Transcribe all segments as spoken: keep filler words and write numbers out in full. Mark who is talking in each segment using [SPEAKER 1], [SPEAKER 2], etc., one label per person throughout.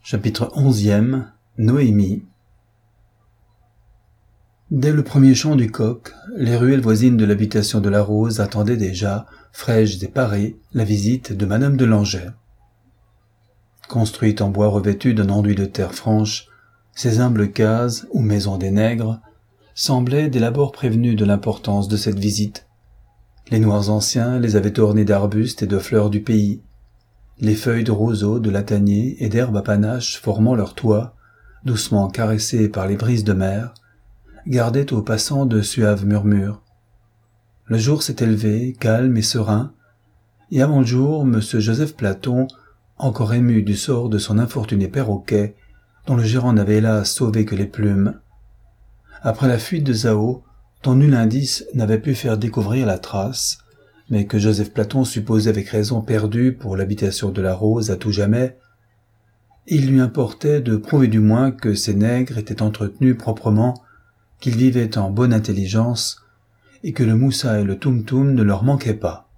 [SPEAKER 1] Chapitre onzième. Noémie. Dès le premier chant du coq, les ruelles voisines de l'habitation de la Rose attendaient déjà, fraîches et parées, la visite de Madame de Langeais. Construite en bois revêtu d'un enduit de terre franche, ces humbles cases, ou maisons des nègres, semblaient dès l'abord prévenus de l'importance de cette visite. Les noirs anciens les avaient ornés d'arbustes et de fleurs du pays. Les feuilles de roseau, de latanier et d'herbes à panache formant leur toit, doucement caressées par les brises de mer, gardaient aux passants de suaves murmures. Le jour s'était levé, calme et serein, et avant le jour, Monsieur Joseph Platon, encore ému du sort de son infortuné perroquet, dont le gérant n'avait hélas sauvé que les plumes. Après la fuite de Zao, dont nul indice n'avait pu faire découvrir la trace, mais que Joseph Platon supposait avec raison perdue pour l'habitation de la Rose à tout jamais, il lui importait de prouver du moins que ces nègres étaient entretenus proprement, qu'ils vivaient en bonne intelligence, et que le moussa et le toum-toum ne leur manquaient pas.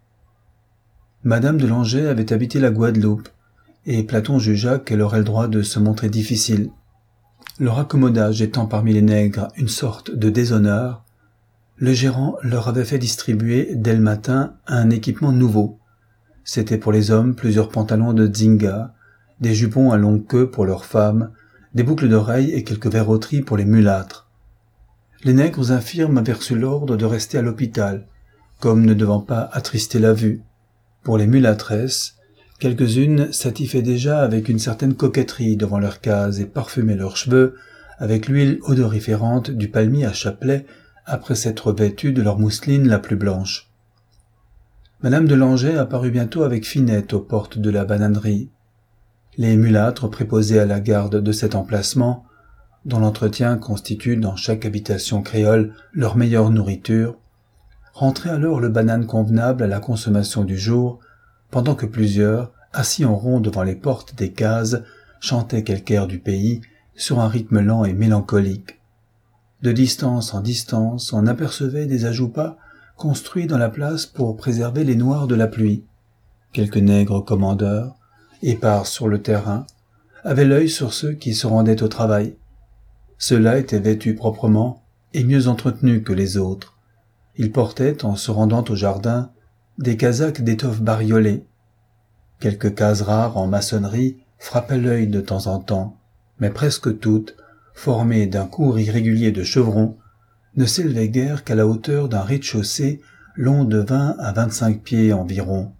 [SPEAKER 1] Madame de Langeais avait habité la Guadeloupe, et Platon jugea qu'elle aurait le droit de se montrer difficile. Le raccommodage étant parmi les nègres une sorte de déshonneur, le gérant leur avait fait distribuer dès le matin un équipement nouveau. C'était pour les hommes plusieurs pantalons de dzinga, des jupons à longue queue pour leurs femmes, des boucles d'oreilles et quelques verroteries pour les mulâtres. Les nègres infirmes avaient reçu l'ordre de rester à l'hôpital, comme ne devant pas attrister la vue. Pour les mulâtresses, quelques-unes s'attifaient déjà avec une certaine coquetterie devant leurs cases et parfumaient leurs cheveux avec l'huile odoriférante du palmier à chapelet après s'être vêtues de leur mousseline la plus blanche. Madame de Langeais apparut bientôt avec Finette aux portes de la bananerie. Les mulâtres préposés à la garde de cet emplacement, dont l'entretien constitue dans chaque habitation créole leur meilleure nourriture, rentraient alors le banane convenable à la consommation du jour, pendant que plusieurs, assis en rond devant les portes des cases, chantaient quelque air du pays sur un rythme lent et mélancolique. De distance en distance, on apercevait des ajoupas construits dans la place pour préserver les noirs de la pluie. Quelques nègres commandeurs, épars sur le terrain, avaient l'œil sur ceux qui se rendaient au travail. Ceux-là étaient vêtus proprement et mieux entretenus que les autres. Ils portaient, en se rendant au jardin, des casaques d'étoffe bariolée. Quelques cases rares en maçonnerie frappaient l'œil de temps en temps, mais presque toutes, formées d'un cours irrégulier de chevrons, ne s'élevaient guère qu'à la hauteur d'un rez-de-chaussée long de vingt à vingt-cinq pieds environ.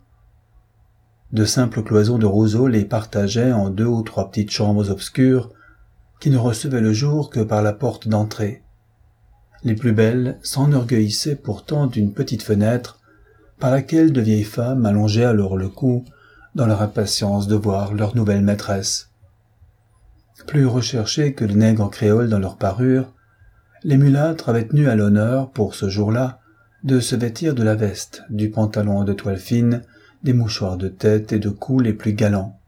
[SPEAKER 1] De simples cloisons de roseaux les partageaient en deux ou trois petites chambres obscures qui ne recevaient le jour que par la porte d'entrée. Les plus belles s'enorgueillissaient pourtant d'une petite fenêtre par laquelle de vieilles femmes allongeaient alors le cou dans leur impatience de voir leur nouvelle maîtresse. Plus recherchés que les nègres créoles dans leur parure, les mulâtres avaient tenu à l'honneur, pour ce jour-là, de se vêtir de la veste, du pantalon de toile fine, des mouchoirs de tête et de cou les plus galants.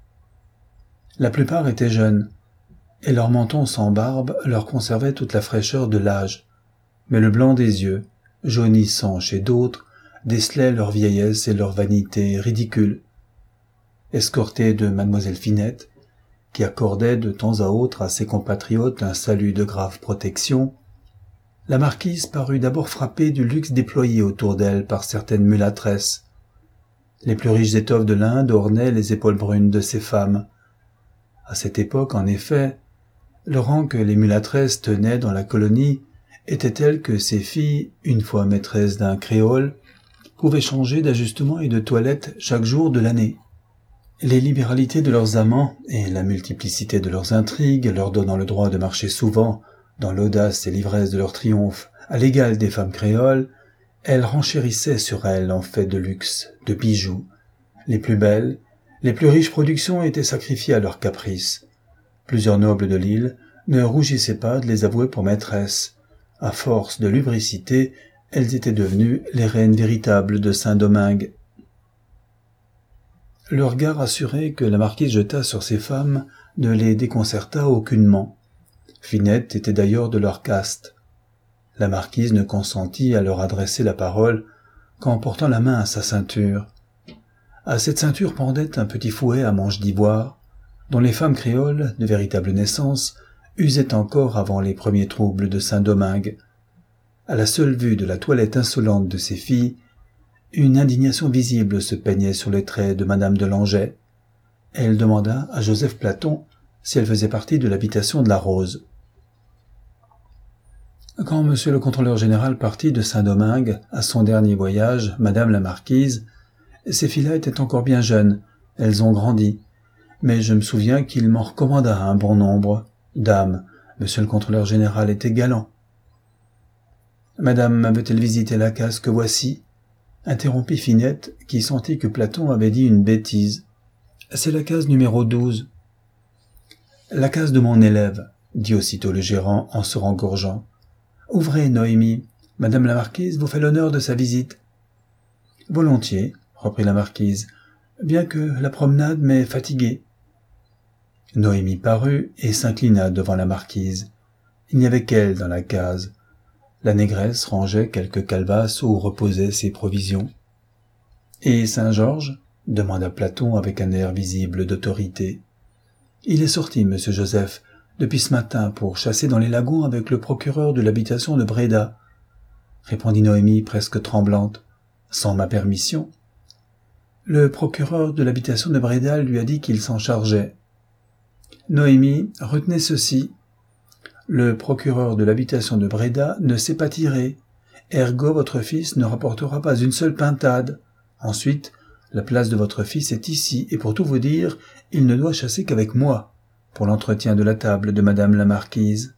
[SPEAKER 1] La plupart étaient jeunes, et leur menton sans barbe leur conservait toute la fraîcheur de l'âge, mais le blanc des yeux, jaunissant chez d'autres, décelait leur vieillesse et leur vanité ridicule. Escortés de mademoiselle Finette, qui accordait de temps à autre à ses compatriotes un salut de grave protection, la marquise parut d'abord frappée du luxe déployé autour d'elle par certaines mulâtresses. Les plus riches étoffes de l'Inde ornaient les épaules brunes de ces femmes. À cette époque, en effet, le rang que les mulâtresses tenaient dans la colonie était tel que ces filles, une fois maîtresses d'un créole, pouvaient changer d'ajustement et de toilette chaque jour de l'année. Les libéralités de leurs amants et la multiplicité de leurs intrigues leur donnant le droit de marcher souvent, dans l'audace et l'ivresse de leur triomphe, à l'égal des femmes créoles, elles renchérissaient sur elles en fait de luxe, de bijoux. Les plus belles, les plus riches productions étaient sacrifiées à leurs caprices. Plusieurs nobles de l'île ne rougissaient pas de les avouer pour maîtresses. À force de lubricité, elles étaient devenues les reines véritables de Saint-Domingue. Le regard assuré que la marquise jeta sur ces femmes ne les déconcerta aucunement. Finette était d'ailleurs de leur caste. La marquise ne consentit à leur adresser la parole qu'en portant la main à sa ceinture. À cette ceinture pendait un petit fouet à manche d'ivoire, dont les femmes créoles, de véritable naissance, usaient encore avant les premiers troubles de Saint-Domingue. À la seule vue de la toilette insolente de ces filles, une indignation visible se peignait sur les traits de madame de Langeais. Elle demanda à Joseph Platon si elle faisait partie de l'habitation de la Rose. Quand monsieur le contrôleur général partit de Saint-Domingue à son dernier voyage, madame la marquise, ces filles-là étaient encore bien jeunes, elles ont grandi, mais je me souviens qu'il m'en recommanda un bon nombre. Dame, monsieur le contrôleur général était galant. Madame veut-elle visiter la case que voici? Interrompit Finette, qui sentit que Platon avait dit une bêtise. C'est la case numéro douze. La case de mon élève, dit aussitôt le gérant en se rengorgeant. Ouvrez, Noémie. Madame la marquise vous fait l'honneur de sa visite. Volontiers, reprit la marquise, bien que la promenade m'ait fatiguée. Noémie parut et s'inclina devant la marquise. Il n'y avait qu'elle dans la case. La négresse rangeait quelques calebasses où reposaient ses provisions. « Et Saint-Georges » demanda Platon avec un air visible d'autorité. « Il est sorti, monsieur Joseph, depuis ce matin pour chasser dans les lagons avec le procureur de l'habitation de Bréda, » répondit Noémie presque tremblante. « Sans ma permission. » Le procureur de l'habitation de Bréda lui a dit qu'il s'en chargeait. Noémie, retenez ceci. Le procureur de l'habitation de Bréda ne sait pas tirer. Ergo, votre fils ne rapportera pas une seule pintade. Ensuite, la place de votre fils est ici, et pour tout vous dire, il ne doit chasser qu'avec moi, pour l'entretien de la table de madame la marquise.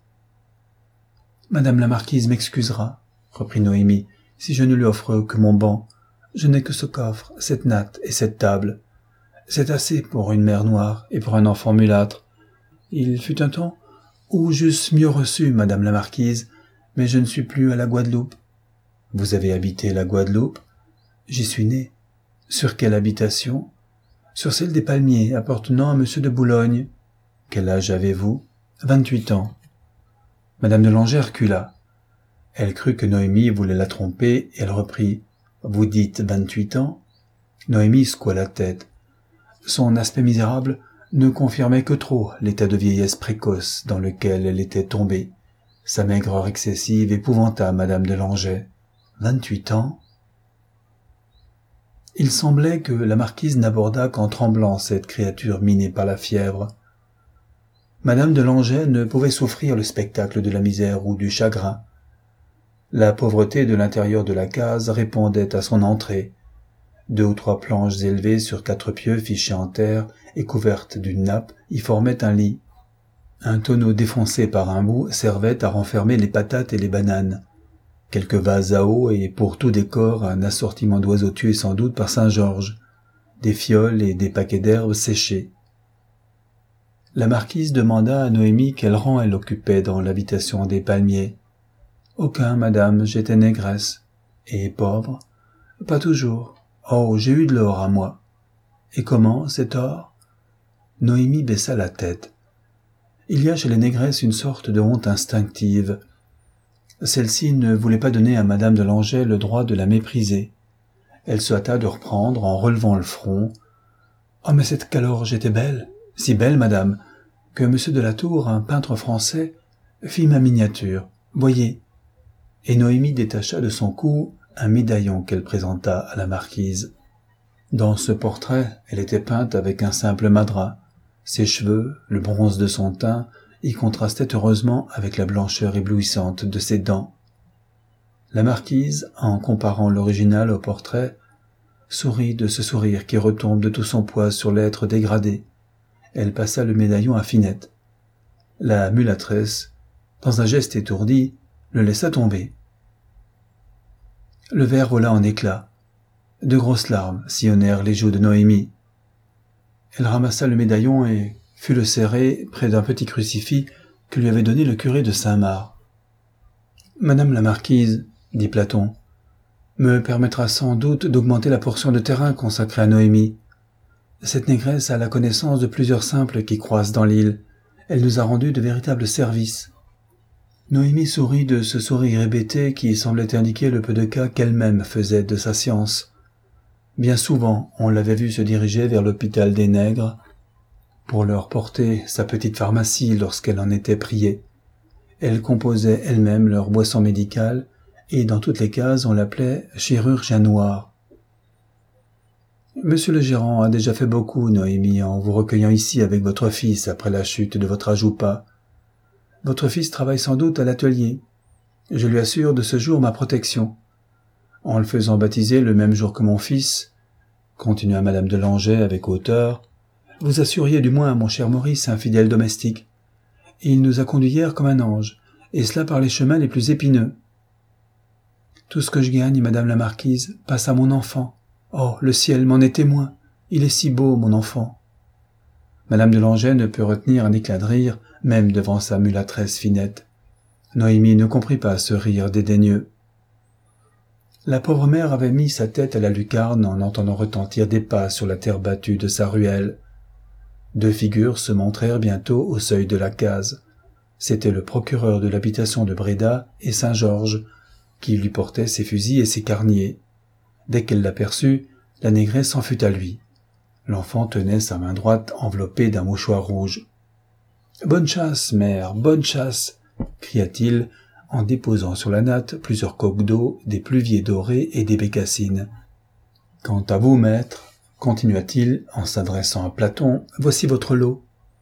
[SPEAKER 1] Madame la marquise m'excusera, reprit Noémie, si je ne lui offre que mon banc. Je n'ai que ce coffre, cette natte et cette table. C'est assez pour une mère noire et pour un enfant mulâtre. Il fut un temps où j'eusse mieux reçu madame la marquise, mais je ne suis plus à la Guadeloupe. Vous avez habité la Guadeloupe? J'y suis né. Sur quelle habitation? Sur celle des Palmiers, appartenant à monsieur de Boulogne. Quel âge avez-vous? Vingt-huit ans. Madame de Langeais recula. Elle crut que Noémie voulait la tromper, et elle reprit. Vous dites vingt-huit ans? Noémie secoua la tête. Son aspect misérable ne confirmait que trop l'état de vieillesse précoce dans lequel elle était tombée. Sa maigreur excessive épouvanta madame de Langeais. Vingt-huit ans? Il semblait que la marquise n'abordât qu'en tremblant cette créature minée par la fièvre. Madame de Langeais ne pouvait souffrir le spectacle de la misère ou du chagrin. La pauvreté de l'intérieur de la case répondait à son entrée. Deux ou trois planches élevées sur quatre pieux fichées en terre et couvertes d'une nappe y formaient un lit. Un tonneau défoncé par un bout servait à renfermer les patates et les bananes. Quelques vases à eau et pour tout décor un assortiment d'oiseaux tués sans doute par Saint-Georges, des fioles et des paquets d'herbes séchées. La marquise demanda à Noémie quel rang elle occupait dans l'habitation des Palmiers. « Aucun, madame, j'étais négresse. Et pauvre? Pas toujours. Oh, j'ai eu de l'or à moi. Et comment, cet or? » Noémie baissa la tête. Il y a chez les négresses une sorte de honte instinctive. Celle-ci ne voulait pas donner à madame de Langeais le droit de la mépriser. Elle se hâta de reprendre en relevant le front. « Oh, mais c'est qu'alors j'étais belle, si belle, madame, que monsieur de la Tour, un peintre français, fit ma miniature. Voyez. » Et Noémie détacha de son cou un médaillon qu'elle présenta à la marquise. Dans ce portrait, elle était peinte avec un simple madras. Ses cheveux, le bronze de son teint, y contrastaient heureusement avec la blancheur éblouissante de ses dents. La marquise, en comparant l'original au portrait, sourit de ce sourire qui retombe de tout son poids sur l'être dégradé. Elle passa le médaillon à Finette. La mulâtresse, dans un geste étourdi, le laissa tomber. Le verre vola en éclats. De grosses larmes sillonnèrent les joues de Noémie. Elle ramassa le médaillon et fut le serrer près d'un petit crucifix que lui avait donné le curé de Saint-Marc. « Madame la marquise, dit Platon, me permettra sans doute d'augmenter la portion de terrain consacrée à Noémie. Cette négresse a la connaissance de plusieurs simples qui croissent dans l'île. Elle nous a rendu de véritables services. » Noémie sourit de ce sourire hébété qui semblait indiquer le peu de cas qu'elle-même faisait de sa science. Bien souvent, on l'avait vue se diriger vers l'hôpital des nègres. pour leur porter sa petite pharmacie lorsqu'elle en était priée. Elle composait elle-même leur boisson médicale, et dans toutes les cases on l'appelait chirurgien noir. Monsieur le gérant a déjà fait beaucoup, Noémie, en vous recueillant ici avec votre fils après la chute de votre ajoupa. Votre fils travaille sans doute à l'atelier. Je lui assure de ce jour ma protection. En le faisant baptiser le même jour que mon fils, continua madame de Langeais avec hauteur, vous assuriez du moins à mon cher Maurice un fidèle domestique. Il nous a conduits hier comme un ange, et cela par les chemins les plus épineux. Tout ce que je gagne, madame la marquise, passe à mon enfant. Oh, le ciel m'en est témoin. Il est si beau, mon enfant. Madame de Langeais ne put retenir un éclat de rire, même devant sa mulâtresse Finette. Noémie ne comprit pas ce rire dédaigneux. La pauvre mère avait mis sa tête à la lucarne en entendant retentir des pas sur la terre battue de sa ruelle. Deux figures se montrèrent bientôt au seuil de la case. C'était le procureur de l'habitation de Bréda et Saint-Georges, qui lui portait ses fusils et ses carniers. Dès qu'elle l'aperçut, la négresse s'en fut à lui. L'enfant tenait sa main droite enveloppée d'un mouchoir rouge. « Bonne chasse, mère, bonne chasse !» cria-t-il en déposant sur la natte plusieurs coques d'eau, des pluviers dorés et des bécassines. « Quant à vous, maître, continua-t-il en s'adressant à Platon, voici votre lot. »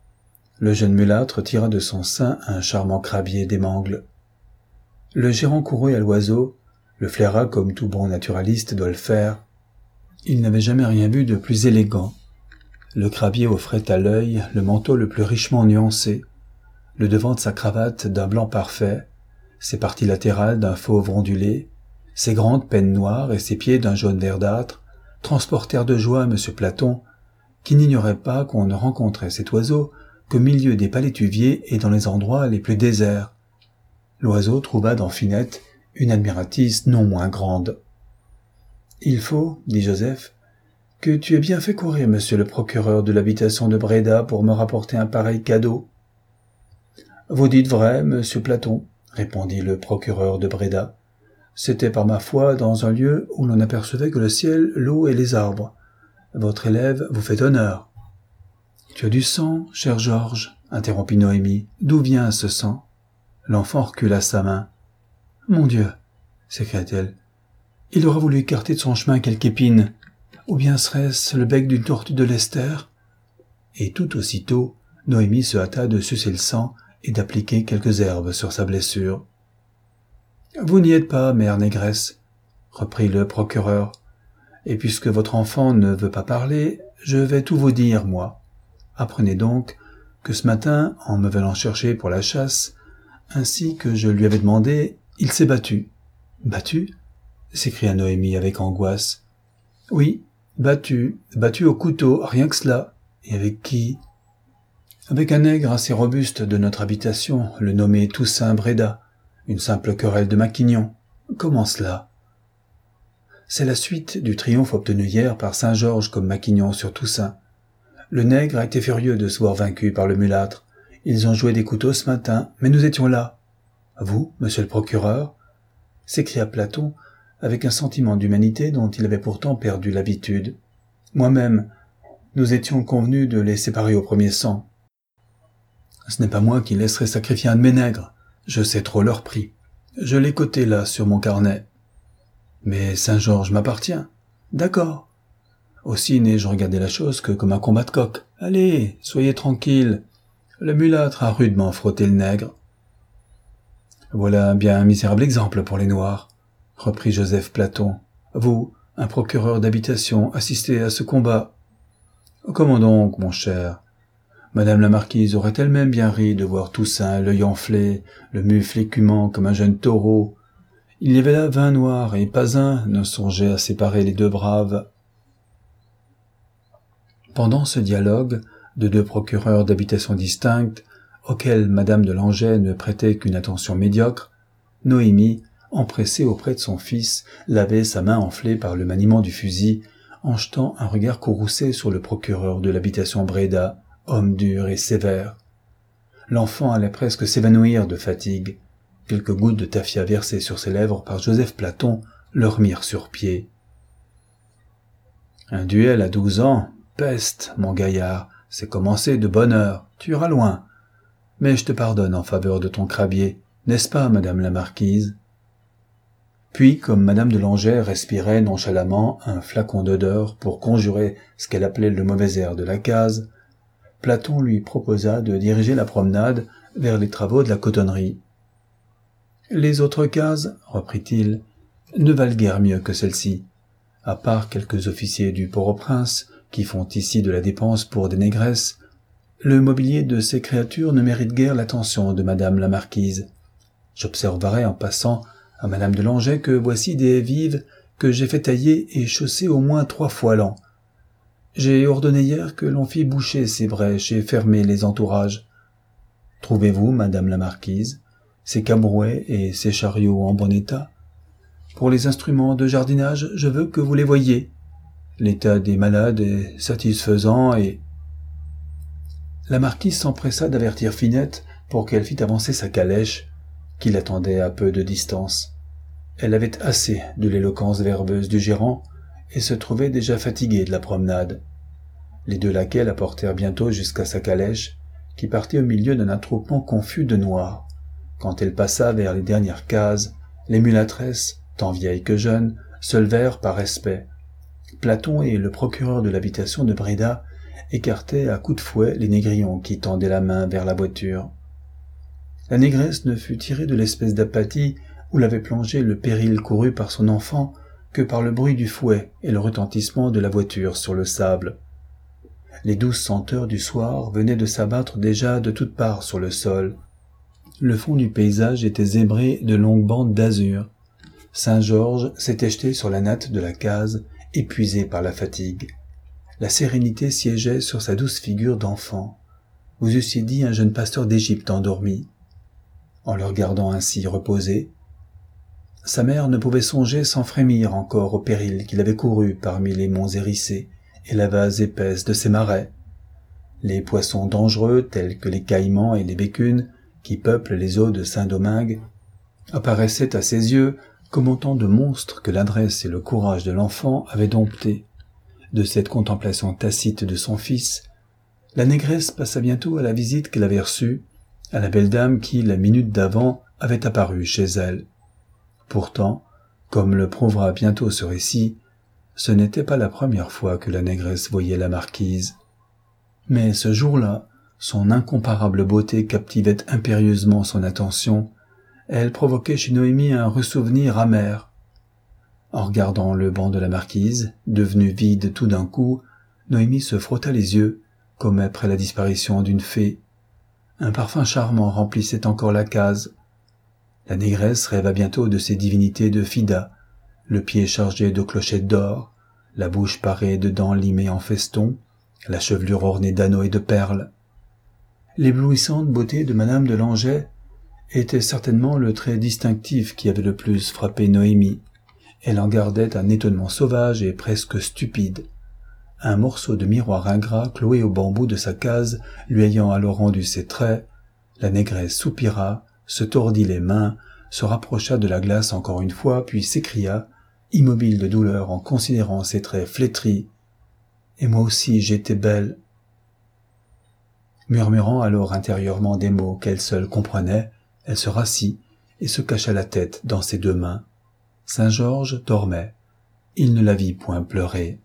[SPEAKER 1] Le jeune mulâtre tira de son sein un charmant crabier d'émangle. Le gérant courut à l'oiseau, le flaira comme tout bon naturaliste doit le faire. Il n'avait jamais rien vu de plus élégant. Le crabier offrait à l'œil le manteau le plus richement nuancé, le devant de sa cravate d'un blanc parfait, ses parties latérales d'un fauve ondulé, ses grandes pennes noires et ses pieds d'un jaune verdâtre, transportèrent de joie M. Platon, qui n'ignorait pas qu'on ne rencontrait cet oiseau qu'au milieu des palétuviers et dans les endroits les plus déserts. L'oiseau trouva dans Finette une admiratrice non moins grande. « Il faut, dit Joseph, que tu aies bien fait courir monsieur le procureur de l'habitation de Bréda pour me rapporter un pareil cadeau. »« Vous dites vrai, monsieur Platon, » répondit le procureur de Bréda. « C'était par ma foi dans un lieu où l'on n'apercevait que le ciel, l'eau et les arbres. Votre élève vous fait honneur. »« Tu as du sang, cher Georges, » interrompit Noémie. « D'où vient ce sang ?» L'enfant recula sa main. « Mon Dieu !» s'écria-t-elle. « Il aura voulu écarter de son chemin quelque épine. Ou bien serait-ce le bec d'une tortue de l'Esther ?» Et tout aussitôt, Noémie se hâta de sucer le sang et d'appliquer quelques herbes sur sa blessure. « Vous n'y êtes pas, mère négresse, » reprit le procureur. « Et puisque votre enfant ne veut pas parler, je vais tout vous dire, moi. Apprenez donc que ce matin, en me venant chercher pour la chasse, ainsi que je lui avais demandé, il s'est battu. »« Battu ?» s'écria Noémie avec angoisse. « Oui, battu, battu au couteau, rien que cela. Et avec qui ?»« Avec un nègre assez robuste de notre habitation, le nommé Toussaint Bréda, une simple querelle de Maquignon. Comment cela ?»« C'est la suite du triomphe obtenu hier par Saint-Georges comme Maquignon sur Toussaint. Le nègre a été furieux de se voir vaincu par le mulâtre. Ils ont joué des couteaux ce matin, mais nous étions là. »« Vous, monsieur le procureur ?» s'écria Platon, avec un sentiment d'humanité dont il avait pourtant perdu l'habitude. « Moi-même, nous étions convenus de les séparer au premier sang. Ce n'est pas moi qui laisserai sacrifier un de mes nègres, je sais trop leur prix. Je l'ai coté là sur mon carnet. Mais Saint-Georges m'appartient. D'accord. Aussi n'ai-je regardé la chose que comme un combat de coq. Allez, soyez tranquille. Le mulâtre a rudement frotté le nègre. » Voilà bien un misérable exemple pour les Noirs, reprit Joseph Platon. Vous, un procureur d'habitation, assistez à ce combat. Comment donc, mon cher? Madame la marquise aurait elle-même bien ri de voir Toussaint, l'œil enflé, le mufle écumant comme un jeune taureau. Il y avait là vingt Noirs, et pas un ne songeait à séparer les deux braves. Pendant ce dialogue de deux procureurs d'habitation distinctes, auquel madame de Langeais ne prêtait qu'une attention médiocre, Noémie, empressée auprès de son fils, lavait sa main enflée par le maniement du fusil, en jetant un regard courroucé sur le procureur de l'habitation Bréda, homme dur et sévère. L'enfant allait presque s'évanouir de fatigue. Quelques gouttes de tafia versées sur ses lèvres par Joseph Platon le remirent sur pied. « Un duel à douze ans, peste, mon gaillard, c'est commencé de bonne heure, tu iras loin. Mais je te pardonne en faveur de ton crabier, n'est-ce pas, madame la marquise ?» Puis, comme madame de Langeais respirait nonchalamment un flacon d'odeur pour conjurer ce qu'elle appelait le mauvais air de la case, Platon lui proposa de diriger la promenade vers les travaux de la cotonnerie. « Les autres cases, reprit-il, ne valent guère mieux que celle-ci. À part quelques officiers du Port-au-Prince qui font ici de la dépense pour des négresses, le mobilier de ces créatures ne mérite guère l'attention de madame la marquise. J'observerai en passant à madame de Langeais que voici des vives que j'ai fait tailler et chausser au moins trois fois l'an. J'ai ordonné hier que l'on fît boucher ces brèches et fermer les entourages. Trouvez-vous, madame la marquise, ces cabrouets et ces chariots en bon état? Pour les instruments de jardinage, je veux que vous les voyiez. L'état des malades est satisfaisant et... » La marquise s'empressa d'avertir Finette pour qu'elle fît avancer sa calèche, qui l'attendait à peu de distance. Elle avait assez de l'éloquence verbeuse du gérant et se trouvait déjà fatiguée de la promenade. Les deux laquais la portèrent bientôt jusqu'à sa calèche, qui partait au milieu d'un attroupement confus de noirs. Quand elle passa vers les dernières cases, les mulâtresses, tant vieilles que jeunes, se levèrent par respect. Platon et le procureur de l'habitation de Bréda écartaient à coups de fouet les négrillons qui tendaient la main vers la voiture. La négresse ne fut tirée de l'espèce d'apathie où l'avait plongé le péril couru par son enfant que par le bruit du fouet et le retentissement de la voiture sur le sable. Les douces senteurs du soir venaient de s'abattre déjà de toutes parts sur le sol. Le fond du paysage était zébré de longues bandes d'azur. Saint-Georges s'était jeté sur la natte de la case, épuisé par la fatigue. La sérénité siégeait sur sa douce figure d'enfant. Vous eussiez dit un jeune pasteur d'Égypte endormi. En le regardant ainsi reposé, sa mère ne pouvait songer sans frémir encore au péril qu'il avait couru parmi les monts hérissés et la vase épaisse de ces marais. Les poissons dangereux tels que les caïmans et les bécunes qui peuplent les eaux de Saint-Domingue apparaissaient à ses yeux comme autant de monstres que l'adresse et le courage de l'enfant avaient domptés. De cette contemplation tacite de son fils, la négresse passa bientôt à la visite qu'elle avait reçue, à la belle dame qui, la minute d'avant, avait apparu chez elle. Pourtant, comme le prouvera bientôt ce récit, ce n'était pas la première fois que la négresse voyait la marquise. Mais ce jour-là, son incomparable beauté captivait impérieusement son attention. Elle provoquait chez Noémie un ressouvenir amer. En regardant le banc de la marquise, devenu vide tout d'un coup, Noémie se frotta les yeux, comme après la disparition d'une fée. Un parfum charmant remplissait encore la case. La négresse rêva bientôt de ces divinités de Fida, le pied chargé de clochettes d'or, la bouche parée de dents limées en festons, la chevelure ornée d'anneaux et de perles. L'éblouissante beauté de madame de Langeais était certainement le trait distinctif qui avait le plus frappé Noémie. Elle en gardait un étonnement sauvage et presque stupide. Un morceau de miroir ingrat cloué au bambou de sa case lui ayant alors rendu ses traits, la négresse soupira, se tordit les mains, se rapprocha de la glace encore une fois, puis s'écria, immobile de douleur en considérant ses traits flétris. « Et moi aussi j'étais belle !» Murmurant alors intérieurement des mots qu'elle seule comprenait, elle se rassit et se cacha la tête dans ses deux mains. Saint-Georges dormait. Il ne la vit point pleurer.